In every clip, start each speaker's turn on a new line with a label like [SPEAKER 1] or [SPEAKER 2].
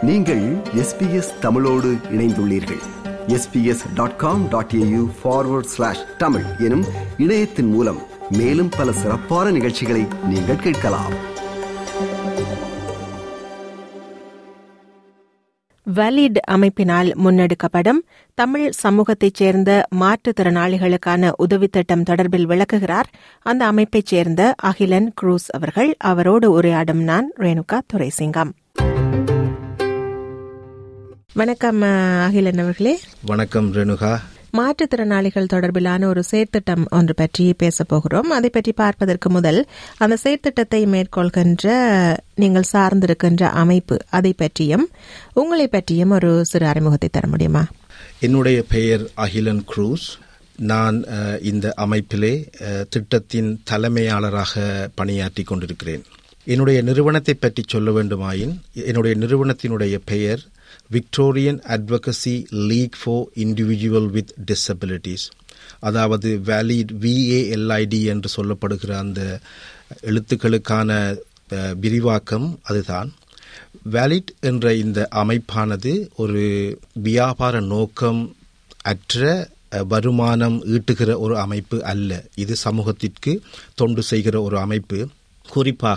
[SPEAKER 1] நீங்கள் SBS தமிழோடு இணைந்துள்ளீர்கள். sbs.com.au/tamil எனும் இணையத்தின் மூலம் மேலும் பல சிறப்பான நிகழ்ச்சிகளை நீங்கள் கேட்கலாம்.
[SPEAKER 2] வாலிட் அமைப்பினால் முன்னெடுக்கப்படும் தமிழ் சமூகத்தைச் சேர்ந்த மாற்றுத்திறனாளிகளுக்கான உதவித் திட்டம் தொடர்பில் விளக்குகிறார் அந்த அமைப்பைச் சேர்ந்த அகிலன் குரூஸ் அவர்கள். அவரோடு உரையாடும் நான் ரேணுகா துரைசிங்கம். வணக்கம் அகிலன் அவர்களே.
[SPEAKER 3] வணக்கம் ரேணுகா.
[SPEAKER 2] மாற்றுத்திறனாளிகள் தொடர்பிலான ஒரு செயற்திட்டம் ஒன்று பற்றி பேசப் போகிறோம். அதை பற்றி பார்ப்பதற்கு முதல் அந்த செயற்திட்டத்தை மேற்கொள்கின்ற நீங்கள் சார்ந்திருக்கின்ற அமைப்பு, அதை பற்றியும் உங்களை பற்றியும் ஒரு சிறு அறிமுகத்தை தர முடியுமா?
[SPEAKER 3] என்னுடைய பெயர் அகிலன் குரூஸ். நான் இந்த அமைப்பிலே திட்டத்தின் தலைமையாளராக பணியாற்றி கொண்டிருக்கிறேன். என்னுடைய நிறுவனத்தை பற்றி சொல்ல வேண்டுமாயின், என்னுடைய நிறுவனத்தினுடைய பெயர் Victorian advocacy league for individual with disabilities, அதாவது வாலிட் VALID என்று சொல்லப்படுகிற அந்த எழுத்துக்களுக்கான விரிவாக்கம் அதுதான். வாலிட் என்ற இந்த அமைப்பானது ஒரு வியாபார நோக்கம் அற்ற வருமானம் ஈட்டுகிற ஒரு அமைப்பு அல்ல. இது சமூகத்திற்கு தொண்டு செய்கிற ஒரு அமைப்பு. குறிப்பாக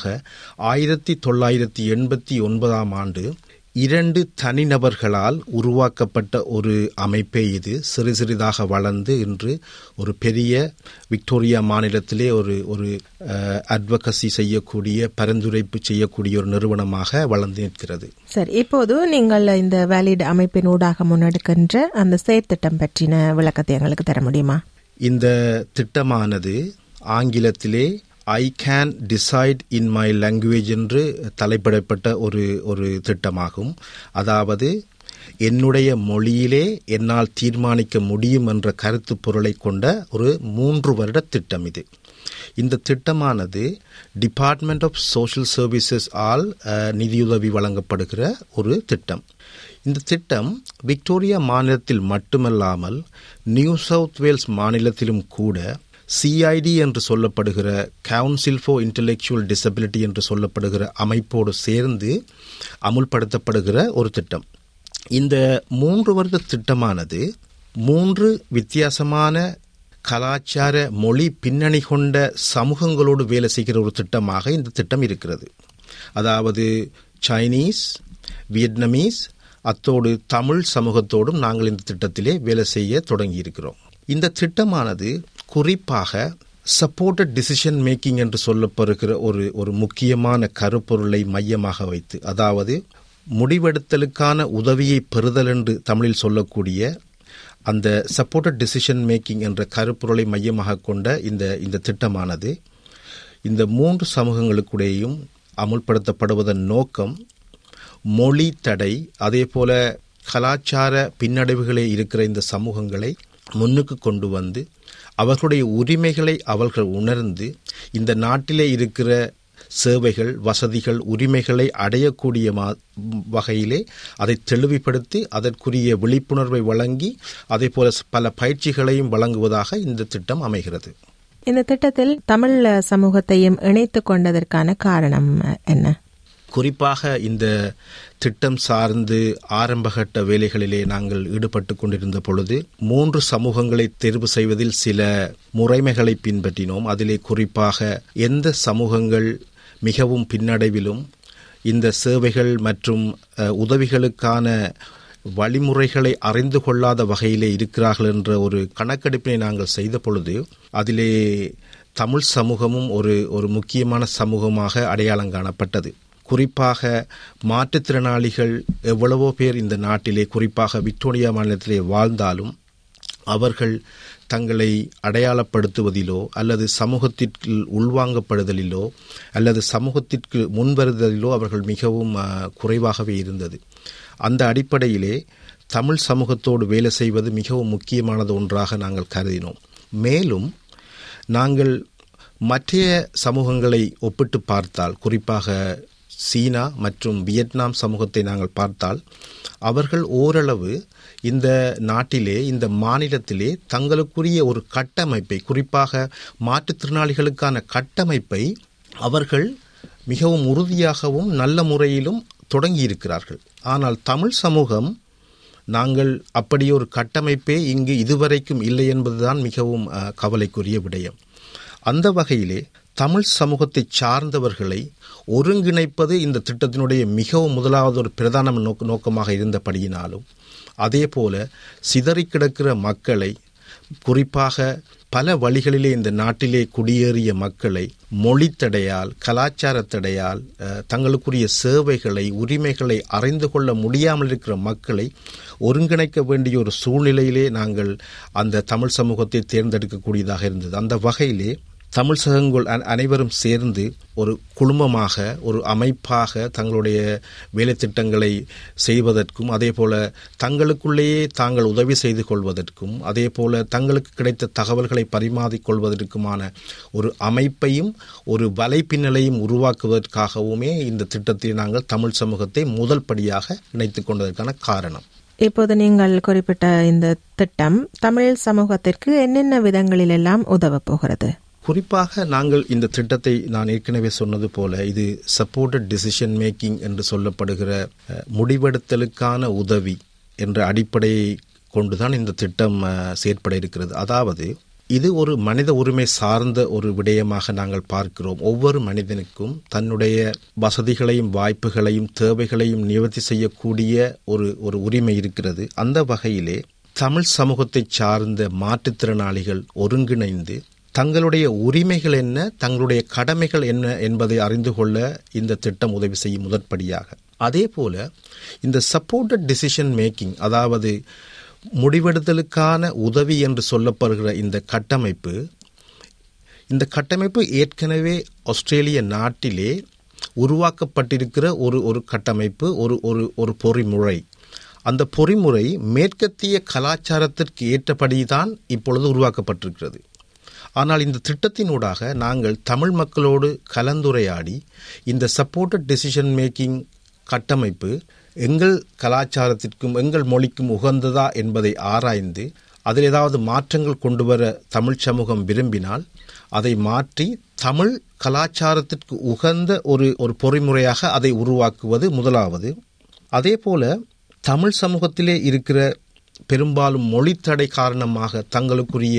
[SPEAKER 3] 1989 ஆண்டு 2 தனிநபர்களால் உருவாக்கப்பட்ட ஒரு அமைப்பே இது. சிறு சிறிதாக வளர்ந்து இன்று ஒரு பெரிய விக்டோரியா மாநிலத்திலே ஒரு அட்வொகசி செய்யக்கூடிய, பரிந்துரைப்பு செய்யக்கூடிய ஒரு நிறுவனமாக வளர்ந்து நிற்கிறது.
[SPEAKER 2] சரி, இப்போது நீங்கள் இந்த வாலிட் அமைப்பின் ஊடாக முன்னெடுக்கின்ற அந்த செயற்திட்டம் பற்றின விளக்கத்தை எங்களுக்கு தர முடியுமா?
[SPEAKER 3] இந்த திட்டமானது ஆங்கிலத்திலே I can decide in my language என்று தலைப்பிடப்பட்ட ஒரு திட்டமாகும். அதாவது என்னுடைய மொழியிலே என்னால் தீர்மானிக்க முடியும் என்ற கருத்து பொருளை கொண்ட ஒரு 3 வருட திட்டம் இது. இந்த திட்டமானது டிபார்ட்மெண்ட் ஆஃப் சோஷியல் சர்வீசஸ் ஆல் நிதியுதவி வழங்கப்படுகிற ஒரு திட்டம். இந்த திட்டம் விக்டோரியா மாநிலத்தில் மட்டுமல்லாமல் நியூ சவுத் வேல்ஸ் மாநிலத்திலும் கூட CID என்று சொல்லப்படுகிற கவுன்சில் ஃபார் இன்டெலெக்சுவல் டிசபிலிட்டி என்று சொல்லப்படுகிற அமைப்போடு சேர்ந்து அமுல்படுத்தப்படுகிற ஒரு திட்டம். இந்த 3 வருட திட்டமானது 3 வித்தியாசமான கலாச்சார மொழி பின்னணி கொண்ட சமூகங்களோடு வேலை செய்கிற ஒரு திட்டமாக இந்த திட்டம் இருக்கிறது. அதாவது சைனீஸ், வியட்நாமீஸ், அத்தோடு தமிழ் சமூகத்தோடும் நாங்கள் இந்த திட்டத்திலே வேலை செய்ய தொடங்கி இருக்கிறோம். இந்த திட்டமானது குறிப்பாக சப்போர்ட்டட் டிசிஷன் மேக்கிங் என்று சொல்லப்படுகிற ஒரு முக்கியமான கருப்பொருளை மையமாக வைத்து, அதாவது முடிவெடுத்தலுக்கான உதவியை பெறுதல் என்று தமிழில் சொல்லக்கூடிய அந்த சப்போர்ட்டட் டிசிஷன் மேக்கிங் என்ற கருப்பொருளை மையமாக கொண்ட இந்த திட்டமானது இந்த 3 சமூகங்களுக்குடையும் அமுல்படுத்தப்படுவதன் நோக்கம் மொழி தடை, அதே போல கலாச்சார பின்னடைவுகளே இருக்கிற இந்த சமூகங்களை முன்னுக்கு கொண்டு வந்து அவர்களுடைய உரிமைகளை அவர்கள் உணர்ந்து இந்த நாட்டிலே இருக்கிற சேவைகள், வசதிகள், உரிமைகளை அடையக்கூடிய வகையிலே அதை தெளிவுபடுத்தி அதற்குரிய விழிப்புணர்வை வழங்கி அதே போல பல பயிற்சிகளையும் வழங்குவதாக இந்த திட்டம் அமைகிறது.
[SPEAKER 2] இந்த திட்டத்தில் தமிழ் சமூகத்தையும் இணைத்துக் கொண்டதற்கான காரணம் என்ன?
[SPEAKER 3] குறிப்பாக இந்த திட்டம் சார்ந்து ஆரம்பகட்ட வேலைகளிலே நாங்கள் ஈடுபட்டு கொண்டிருந்த பொழுது 3 சமூகங்களை தேர்வு செய்வதில் சில முறைமைகளை பின்பற்றினோம். அதிலே குறிப்பாக எந்த சமூகங்கள் மிகவும் பின்னடைவிலும் இந்த சேவைகள் மற்றும் உதவிகளுக்கான வழிமுறைகளை அறிந்து கொள்ளாத வகையிலே இருக்கிறார்கள் என்ற ஒரு கணக்கெடுப்பினை நாங்கள் செய்த பொழுது அதிலே தமிழ் சமூகமும் ஒரு முக்கியமான சமூகமாக அடையாளம் காணப்பட்டது. குறிப்பாக மாற்றுத்திறனாளிகள் எவ்வளவோ பேர் இந்த நாட்டிலே, குறிப்பாக விக்டோரியா மாநிலத்திலே வாழ்ந்தாலும் அவர்கள் தங்களை அடையாளப்படுத்துவதிலோ அல்லது சமூகத்திற்கு உள்வாங்கப்படுதலிலோ அல்லது சமூகத்திற்கு முன்வருதலிலோ அவர்கள் மிகவும் குறைவாகவே இருந்தது. அந்த அடிப்படையிலே தமிழ் சமூகத்தோடு வேலை செய்வது மிகவும் முக்கியமானது ஒன்றாக நாங்கள் கருதினோம். மேலும் நாங்கள் மற்ற சமூகங்களை ஒப்பிட்டு பார்த்தால், குறிப்பாக சீனா மற்றும் வியட்நாம் சமூகத்தை நாங்கள் பார்த்தால் அவர்கள் ஓரளவு இந்த நாட்டிலே, இந்த மாநிலத்திலே தங்களுக்குரிய ஒரு கட்டமைப்பை, குறிப்பாக மாற்றுத்திறனாளிகளுக்கான கட்டமைப்பை அவர்கள் மிகவும் உறுதியாகவும் நல்ல முறையிலும் தொடங்கியிருக்கிறார்கள். ஆனால் தமிழ் சமூகம் நாங்கள் அப்படி ஒரு கட்டமைப்பே இங்கு இதுவரைக்கும் இல்லை என்பதுதான் மிகவும் கவலைக்குரிய விடயம். அந்த வகையிலே தமிழ் சமூகத்தை சார்ந்தவர்களை ஒருங்கிணைப்பது இந்த திட்டத்தினுடைய மிகவும் முதலாவது ஒரு பிரதான நோக்கமாக இருந்தபடியினாலும், அதே போல சிதறி கிடக்கிற மக்களை, குறிப்பாக பல வழிகளிலே இந்த நாட்டிலே குடியேறிய மக்களை மொழி தடையால், கலாச்சார தடையால், தங்களுக்குரிய சேவைகளை, உரிமைகளை அறிந்து கொள்ள முடியாமல் இருக்கிற மக்களை ஒருங்கிணைக்க வேண்டிய ஒரு சூழ்நிலையிலே நாங்கள் அந்த தமிழ் சமூகத்தை தேர்ந்தெடுக்கக்கூடியதாக இருந்தது. அந்த வகையிலே தமிழ் சகங்கள் அனைவரும் சேர்ந்து ஒரு குழுமமாக, ஒரு அமைப்பாக தங்களுடைய வேலை திட்டங்களை செய்வதற்கும், அதே போல தங்களுக்குள்ளேயே தாங்கள் உதவி செய்து கொள்வதற்கும், அதே போல தங்களுக்கு கிடைத்த தகவல்களை பரிமாறிக்கொள்வதற்குமான ஒரு அமைப்பையும் ஒரு வலைப்பின்னலையும் உருவாக்குவதற்காகவுமே இந்த திட்டத்தில் நாங்கள் தமிழ் சமூகத்தை முதல் படியாக இணைத்துக் கொண்டதற்கான காரணம்.
[SPEAKER 2] இப்போது நீங்கள் குறிப்பிட்ட இந்த திட்டம் தமிழ் சமூகத்திற்கு என்னென்ன விதங்களிலெல்லாம் உதவப் போகிறது?
[SPEAKER 3] குறிப்பாக நாங்கள் இந்த திட்டத்தை, நான் ஏற்கனவே சொன்னது போல, இது சப்போர்ட்டட் டிசிஷன் மேக்கிங் என்று சொல்லப்படுகிற முடிவெடுத்தலுக்கான உதவி என்ற அடிப்படையை கொண்டுதான் இந்த திட்டம் செயற்பட இருக்கிறது. அதாவது இது ஒரு மனித உரிமை சார்ந்த ஒரு விடயமாக நாங்கள் பார்க்கிறோம். ஒவ்வொரு மனிதனுக்கும் தன்னுடைய வசதிகளையும் வாய்ப்புகளையும் தேவைகளையும் நிவர்த்தி செய்யக்கூடிய ஒரு உரிமை இருக்கிறது. அந்த வகையிலே தமிழ் சமூகத்தை சார்ந்த மாற்றுத்திறனாளிகள் ஒருங்கிணைந்து தங்களுடைய உரிமைகள் என்ன, தங்களுடைய கடமைகள் என்ன என்பதை அறிந்து கொள்ள இந்த திட்டம் உதவி செய்யும் முதற்படியாக. அதே போல இந்த சப்போர்ட்டட் டிசிஷன் மேக்கிங், அதாவது முடிவெடுத்தலுக்கான உதவி என்று சொல்லப்படுகிற இந்த கட்டமைப்பு ஏற்கனவே ஆஸ்திரேலிய நாட்டிலே உருவாக்கப்பட்டிருக்கிற ஒரு கட்டமைப்பு, ஒரு பொறிமுறை. அந்த பொறிமுறை மேற்கத்திய கலாச்சாரத்திற்கு ஏற்றபடிதான் இப்பொழுது உருவாக்கப்பட்டிருக்கிறது. ஆனால் இந்த திட்டத்தினூடாக நாங்கள் தமிழ் மக்களோடு கலந்துரையாடி இந்த சப்போர்ட்டட் டெசிஷன் மேக்கிங் கட்டமைப்பு எங்கள் கலாச்சாரத்திற்கும் எங்கள் மொழிக்கும் உகந்ததா என்பதை ஆராய்ந்து அதில் ஏதாவது மாற்றங்கள் கொண்டு வர தமிழ் சமூகம் விரும்பினால் அதை மாற்றி தமிழ் கலாச்சாரத்திற்கு உகந்த ஒரு பொறிமுறையாக அதை உருவாக்குவது முதலாவது. அதே போல தமிழ் சமூகத்திலே இருக்கிற பெரும்பாலும் மொழித்தடை காரணமாக தங்களுக்குரிய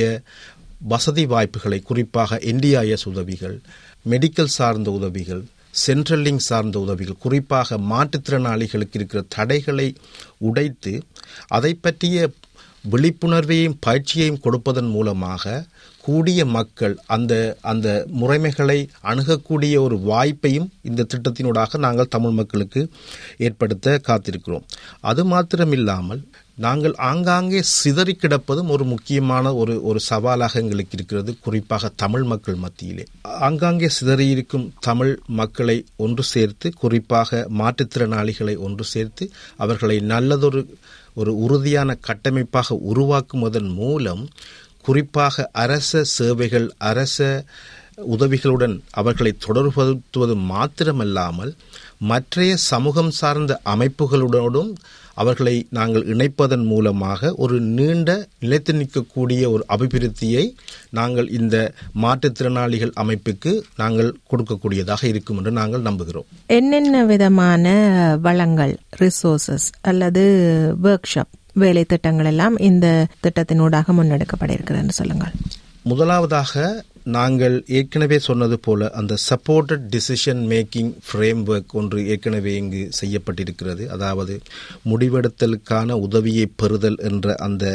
[SPEAKER 3] வசதி வாய்ப்புகளை, குறிப்பாக NDIS உதவிகள், மெடிக்கல் சார்ந்த உதவிகள், சென்ட்ரல் லிங்க் சார்ந்த உதவிகள், குறிப்பாக மாற்றுத்திறனாளிகளுக்கு இருக்கிற தடைகளை உடைத்து அதை பற்றிய விழிப்புணர்வையும் பயிற்சியையும் கொடுப்பதன் மூலமாக கூடிய மக்கள் அந்த முறைமைகளை அணுகக்கூடிய ஒரு வாய்ப்பையும் இந்த திட்டத்தினூடாக நாங்கள் தமிழ் மக்களுக்கு ஏற்படுத்த காத்திருக்கிறோம். அது மாத்திரமில்லாமல் நாங்கள் ஆங்காங்கே சிதறி கிடப்பதும் ஒரு முக்கியமான ஒரு சவாலாக எங்களுக்கு இருக்கிறது. குறிப்பாக தமிழ் மக்கள் மத்தியிலே ஆங்காங்கே சிதறியிருக்கும் தமிழ் மக்களை ஒன்று சேர்த்து, குறிப்பாக மாற்றுத்திறனாளிகளை ஒன்று சேர்த்து அவர்களை நல்லதொரு உறுதியான கட்டமைப்பாக உருவாக்குவதன் மூலம், குறிப்பாக அரச சேவைகள், அரச உதவிகளுடன் அவர்களை தொடர்புபடுத்துவது மாத்திரமல்லாமல் மற்றைய சமூகம் சார்ந்த அமைப்புகளுடனும் அவர்களை நாங்கள் இணைப்பதன் மூலமாக ஒரு நீண்ட நிலைத்து நிற்கக்கூடிய ஒரு அபிவிருத்தியை நாங்கள் இந்த மாற்றுத்திறனாளிகள் அமைப்புக்கு நாங்கள் கொடுக்கக்கூடியதாக இருக்கும் என்று நாங்கள் நம்புகிறோம்.
[SPEAKER 2] என்னென்ன விதமான வளங்கள், ரிசோர்சஸ் அல்லது ஒர்க் ஷாப் வேலை திட்டங்கள் எல்லாம் இந்த திட்டத்தினூடாக முன்னெடுக்கப்பட இருக்கிறது சொல்லுங்கள்.
[SPEAKER 3] முதலாவதாக நாங்கள் ஏற்கனவே சொன்னது போல அந்த சப்போர்ட்டட் டிசிஷன் மேக்கிங் ஃப்ரேம்வொர்க் ஒன்று ஏற்கனவே இங்கு செய்யப்பட்டிருக்கிறது. அதாவது முடிவெடுத்தலுக்கான உதவியை பெறுதல் என்ற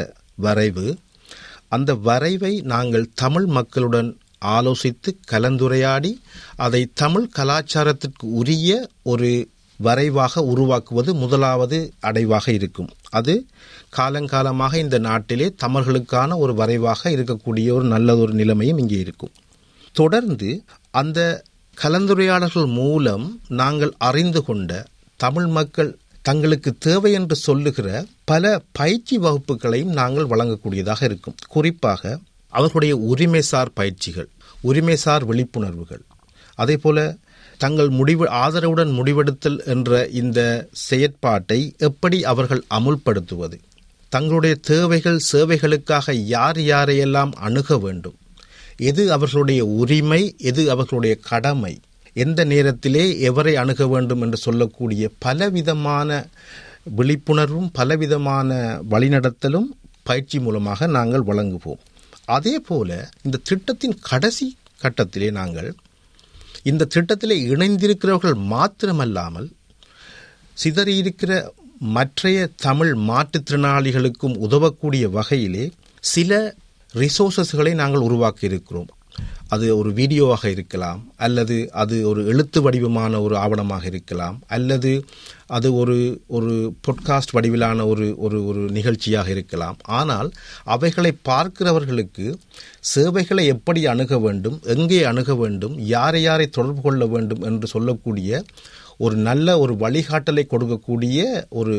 [SPEAKER 3] அந்த வரைவை நாங்கள் தமிழ் மக்களுடன் ஆலோசித்து கலந்துரையாடி அதை தமிழ் கலாச்சாரத்திற்கு உரிய ஒரு வரைவாக உருவாக்குவது முதலாவது அடைவாக இருக்கும். அது காலங்காலமாக இந்த நாட்டிலே தமிழர்களுக்கான ஒரு வரைவாக இருக்கக்கூடிய ஒரு நல்லதொரு நிலைமையும் இங்கே இருக்கும். தொடர்ந்து அந்த கலந்துரையாடல்கள் மூலம் நாங்கள் அறிந்து கொண்ட தமிழ் மக்கள் தங்களுக்கு தேவை என்று சொல்லுகிற பல பயிற்சி வகுப்புகளையும் நாங்கள் வழங்கக்கூடியதாக இருக்கும். குறிப்பாக அவர்களுடைய உரிமைசார் பயிற்சிகள், உரிமைசார் விழிப்புணர்வுகள், அதே போல தங்கள் ஆதரவுடன் முடிவெடுத்தல் என்ற இந்த செயற்பாட்டை எப்படி அவர்கள் அமுல்படுத்துவது, தங்களுடைய தேவைகள் சேவைகளுக்காக யாரையெல்லாம் அணுக வேண்டும், எது அவர்களுடைய உரிமை, எது அவர்களுடைய கடமை எந்த நேரத்திலே எவரை அணுக வேண்டும் என்று சொல்லக்கூடிய பலவிதமான விழிப்புணர்வும் பலவிதமான வழிநடத்தலும் பயிற்சி மூலமாக நாங்கள் வழங்குவோம். அதே போல இந்த திட்டத்தின் கடைசி கட்டத்திலே நாங்கள் இந்த திட்டத்திலே இணைந்திருக்கிறவர்கள் மாத்திரமல்லாமல் சிதறியிருக்கிற மற்றைய தமிழ் மாற்றுத்திறனாளிகளுக்கும் உதவக்கூடிய வகையிலே சில ரிசோர்சஸ்களை நாங்கள் உருவாக்கி இருக்கிறோம். அது ஒரு வீடியோவாக இருக்கலாம், அல்லது அது ஒரு எழுத்து வடிவமான ஒரு ஆவணமாக இருக்கலாம், அல்லது அது ஒரு பாட்காஸ்ட் வடிவிலான ஒரு நிகழ்ச்சியாக இருக்கலாம். ஆனால் அவைகளை பார்க்கிறவர்களுக்கு சேவைகளை எப்படி அணுக வேண்டும், எங்கே அணுக வேண்டும், யாரை தொடர்பு கொள்ள வேண்டும் என்று சொல்லக்கூடிய ஒரு நல்ல ஒரு வழிகாட்டலை கொடுக்கக்கூடிய ஒரு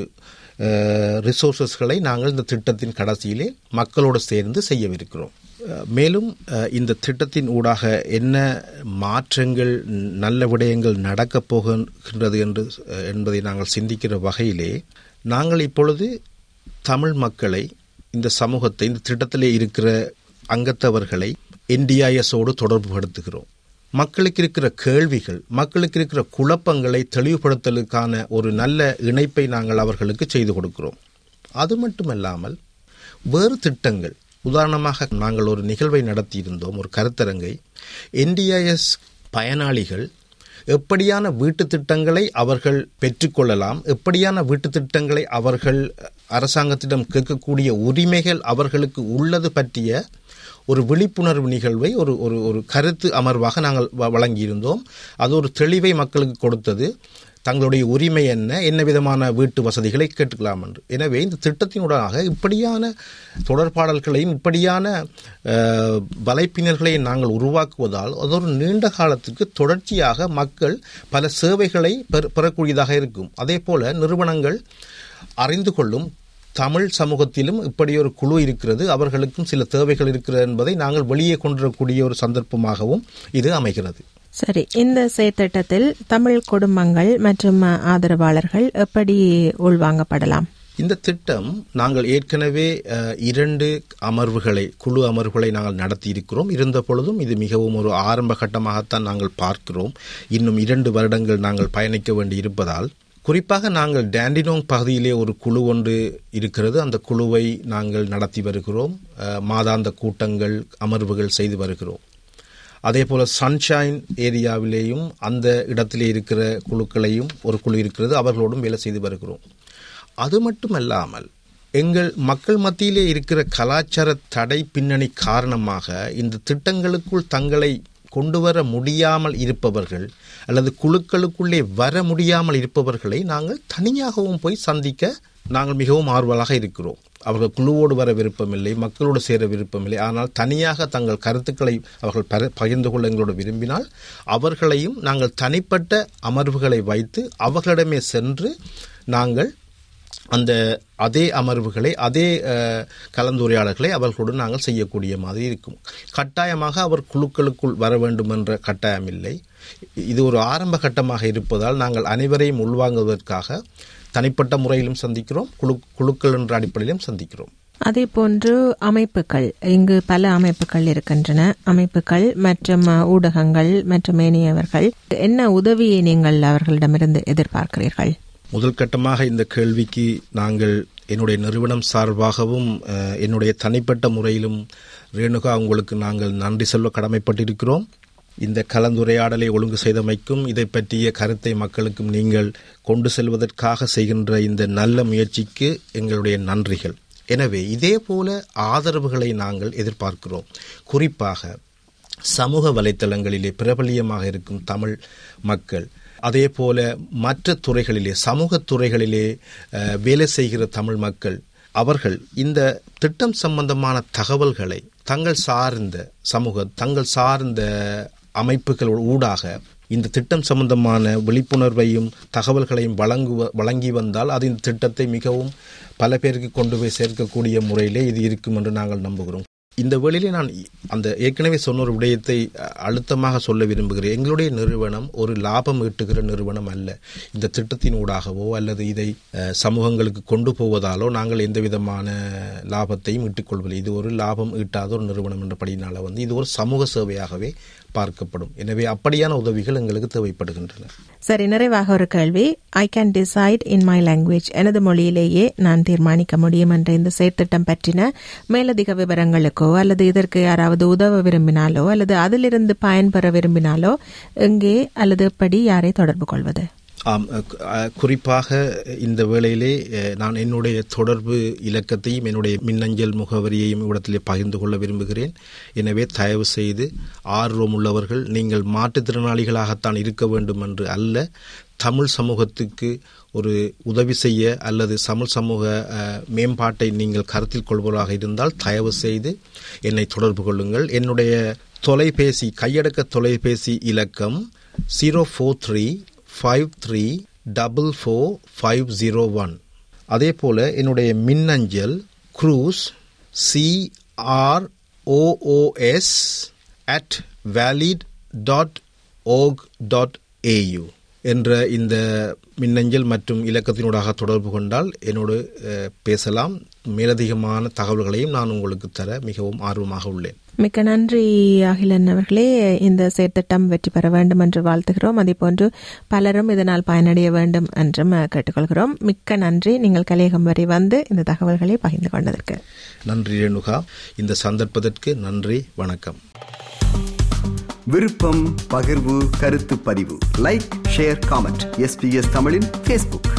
[SPEAKER 3] ரிசோர்சஸ்களை நாங்கள் இந்த திட்டத்தின் கடைசியிலே மக்களோடு சேர்ந்து செய்யவிருக்கிறோம். மேலும் இந்த திட்டத்தின் ஊடாக என்ன மாற்றங்கள் நல்ல விடயங்கள் நடக்கப் போகின்றது என்பதை நாங்கள் சிந்திக்கிற வகையிலே நாங்கள் இப்பொழுது தமிழ் மக்களை, இந்த சமூகத்தை, இந்த திட்டத்திலே இருக்கிற அங்கத்தவர்களை NDISஓடு தொடர்பு படுத்துகிறோம். மக்களுக்கு இருக்கிற கேள்விகள், மக்களுக்கு இருக்கிற குழப்பங்களை தெளிவுபடுத்தலுக்கான ஒரு நல்ல இணைப்பை நாங்கள் அவர்களுக்கு செய்து கொடுக்கிறோம். அது மட்டுமல்லாமல் வேறு திட்டங்கள், உதாரணமாக நாங்கள் ஒரு நிகழ்வை நடத்தியிருந்தோம், ஒரு கருத்தரங்கை. NDIS பயனாளிகள் எப்படியான வீட்டு திட்டங்களை அவர்கள் பெற்றுக்கொள்ளலாம், எப்படியான வீட்டு திட்டங்களை அவர்கள் அரசாங்கத்திடம் கேட்கக்கூடிய உரிமைகள் அவர்களுக்கு உள்ளது பற்றிய ஒரு விழிப்புணர்வு நிகழ்வை ஒரு கருத்து அமர்வாக நாங்கள் வழங்கியிருந்தோம். அது ஒரு தெளிவை மக்களுக்கு கொடுத்தது. தங்களுடைய உரிமை என்ன விதமான வீட்டு வசதிகளை கேட்டுக்கலாம் என்று. எனவே இந்த திட்டத்தினூடாக இப்படியான தொடர்பாடல்களையும் இப்படியான வலைப்பின்னல்களையும் நாங்கள் உருவாக்குவதால் அது ஒரு நீண்ட காலத்துக்கு தொடர்ச்சியாக மக்கள் பல சேவைகளை பெறக்கூடியதாக இருக்கும். அதே போல நிறுவனங்கள் அறிந்து கொள்ளும், தமிழ் சமூகத்திலும் இப்படி ஒரு குழு இருக்கிறது, அவர்களுக்கும் சில தேவைகள் இருக்கிறது என்பதை நாங்கள் வெளியே கொண்டிருக்கக்கூடிய ஒரு சந்தர்ப்பமாகவும் இது அமைகிறது.
[SPEAKER 2] சரி, இந்த செயற்திட்டத்தில் தமிழ் குடும்பங்கள் மற்றும் ஆதரவாளர்கள் எப்படி உள்வாங்கப்படலாம்?
[SPEAKER 3] இந்த திட்டம் நாங்கள் ஏற்கனவே 2 குழு அமர்வுகளை நாங்கள் நடத்தி இருக்கிறோம். இருந்த பொழுதும் இது மிகவும் ஒரு ஆரம்ப கட்டமாகத்தான் நாங்கள் பார்க்கிறோம். இன்னும் 2 வருடங்கள் நாங்கள் பயணிக்க வேண்டி இருப்பதால், குறிப்பாக நாங்கள் டாண்டினோங் பகுதியிலே ஒரு குழு ஒன்று இருக்கிறது. அந்த குழுவை நாங்கள் நடத்தி வருகிறோம். மாதாந்த கூட்டங்கள், அமர்வுகள் செய்து வருகிறோம். அதே போல சன்ஷைன் ஏரியாவிலேயும் அந்த இடத்திலே இருக்கிற குழுக்களையும் ஒரு குழு இருக்கிறது, அவர்களோடும் வேலை செய்து வருகிறோம். அது மட்டுமல்லாமல் எங்கள் மக்கள் மத்தியிலே இருக்கிற கலாச்சார தடை பின்னணி காரணமாக இந்த திட்டங்களுக்குள் தங்களை கொண்டு வர முடியாமல் இருப்பவர்கள் அல்லது குழுக்களுக்குள்ளே வர முடியாமல் இருப்பவர்களை நாங்கள் தனியாகவும் போய் சந்திக்க நாங்கள் மிகவும் ஆர்வலாக இருக்கிறோம். அவர்கள் குழுவோடு வர விருப்பமில்லை, மக்களோடு சேர விருப்பமில்லை, ஆனால் தனியாக தங்கள் கருத்துக்களை அவர்கள் பகிர்ந்து கொள்ள எங்களோடு விரும்பினால் அவர்களையும் நாங்கள் தனிப்பட்ட அமர்வுகளை வைத்து அவர்களிடமே சென்று நாங்கள் அதே அமர்வுகளை, அதே கலந்துரையாடல்களை அவர்களோடு நாங்கள் செய்யக்கூடிய மாதிரி இருக்கும். கட்டாயமாக அவர் குழுக்களுக்குள் வர வேண்டும் என்ற கட்டாயம் இல்லை. இது ஒரு ஆரம்ப கட்டமாக இருப்பதால் நாங்கள் அனைவரையும் உள்வாங்குவதற்காக தனிப்பட்ட முறையிலும் சந்திக்கிறோம், குழுக்கள் என்ற அடிப்படையிலும் சந்திக்கிறோம்.
[SPEAKER 2] அதே போன்று அமைப்புகள், இங்கு பல அமைப்புகள் இருக்கின்றன. அமைப்புகள் மற்றும் ஊடகங்கள் மற்றும் ஏனையவர்கள் என்ன உதவியை நீங்கள் அவர்களிடமிருந்து எதிர்பார்க்கிறீர்கள்?
[SPEAKER 3] முதல் கட்டமாக இந்த கேள்விக்கு நாங்கள் என்னுடைய நிறுவனம் சார்பாகவும் என்னுடைய தனிப்பட்ட முறையிலும் ரேணுகா உங்களுக்கு நாங்கள் நன்றி சொல்ல கடமைப்பட்டிருக்கிறோம். இந்த கலந்துரையாடலை ஒழுங்கு செய்தமைக்கும், இதை பற்றிய கருத்தை மக்களுக்கும் நீங்கள் கொண்டு செல்வதற்காக செய்கின்ற இந்த நல்ல முயற்சிக்கு எங்களுடைய நன்றிகள். எனவே இதே போல ஆதரவுகளை நாங்கள் எதிர்பார்க்கிறோம். குறிப்பாக சமூக வலைத்தளங்களிலே பிரபலியமாக இருக்கும் தமிழ் மக்கள், அதே போல மற்ற துறைகளிலே, சமூக துறைகளிலே வேலை செய்கிற தமிழ் மக்கள், அவர்கள் இந்த திட்டம் சம்பந்தமான தகவல்களை தங்கள் சார்ந்த தங்கள் சார்ந்த அமைப்புகள் ஊடாக இந்த திட்டம் சம்பந்தமான விழிப்புணர்வையும் தகவல்களையும் வழங்கி வந்தால் அது இந்த திட்டத்தை மிகவும் பல பேருக்கு கொண்டு போய் சேர்க்கக்கூடிய முறையிலே இது இருக்கும் என்று நாங்கள் நம்புகிறோம். இந்த வேளையிலே நான் அந்த ஏற்கனவே சொன்ன ஒரு விடயத்தை அழுத்தமாக சொல்ல விரும்புகிறேன். எங்களுடைய நிறுவனம் ஒரு லாபம் ஈட்டுகிற நிறுவனம் அல்ல. இந்த திட்டத்தின் ஊடாகவோ அல்லது இதை சமூகங்களுக்கு கொண்டு போவதாலோ நாங்கள் எந்த விதமான லாபத்தையும் ஈட்டுக்கொள்வதில்லை. இது ஒரு லாபம் ஈட்டாத ஒரு நிறுவனம் என்றபடினால இது ஒரு சமூக சேவையாகவே பார்க்கப்படும். எனவே அப்படியான உதவிகள் எங்களுக்கு தேவைப்படுகின்றன.
[SPEAKER 2] சரி, நிறைவாக ஒரு கேள்வி. I can decide in my language, எனது மொழியிலேயே நான் தீர்மானிக்க முடியும் என்ற இந்த செயற்திட்டம் பற்றின மேலதிக விவரங்களுக்கோ அல்லது இதற்கு யாராவது உதவ விரும்பினாலோ அல்லது அதிலிருந்து பயன்பெற விரும்பினாலோ எங்கே அல்லது எப்படி யாரை தொடர்பு கொள்வது?
[SPEAKER 3] குறிப்பாக இந்த வேளையிலே நான் என்னுடைய தொடர்பு இலக்கத்தையும் என்னுடைய மின்னஞ்சல் முகவரியையும் இடத்திலே பகிர்ந்து கொள்ள விரும்புகிறேன். எனவே தயவு செய்து ஆர்வமுள்ளவர்கள், நீங்கள் மாற்றுத்திறனாளிகளாகத்தான் இருக்க வேண்டும் என்று அல்ல, தமிழ் சமூகத்துக்கு ஒரு உதவி செய்ய அல்லது தமிழ் சமூக மேம்பாட்டை நீங்கள் கருத்தில் கொள்வதாக இருந்தால் தயவு செய்து என்னை தொடர்பு கொள்ளுங்கள். என்னுடைய தொலைபேசி கையடக்க தொலைபேசி இலக்கம் 043534501. அதே போல என்னுடைய மின்னஞ்சல் cruise CROOS@valid.org.au என்ற இந்த மின்னஞ்சல் மற்றும் இலக்கத்தினூடாக தொடர்பு கொண்டால் என்னோடு பேசலாம். மேலதிகமான தகவல்களையும் நான் உங்களுக்கு தர மிகவும் ஆர்வமாக உள்ளேன்.
[SPEAKER 2] மிக்க நன்றி அகிலன் அவர்களே. இந்த செயற்திட்டம் வெற்றி பெற வேண்டும் என்று வாழ்த்துகிறோம். அதேபோன்று பலரும் இதனால் பயனடைய வேண்டும் என்றும் கேட்டுக்கொள்கிறோம். மிக்க நன்றி, நீங்கள் கலையகம் வரை வந்து இந்த தகவல்களை பகிர்ந்து கொண்டதற்கு.
[SPEAKER 3] நன்றி ரேணுகா. இந்த சந்தர்ப்பத்திற்கு நன்றி. வணக்கம்.
[SPEAKER 1] விருப்பம், பகிர்வு, கருத்து பதிவு, லைக், ஷேர், காமெண்ட். SBS தமிழின் Facebook.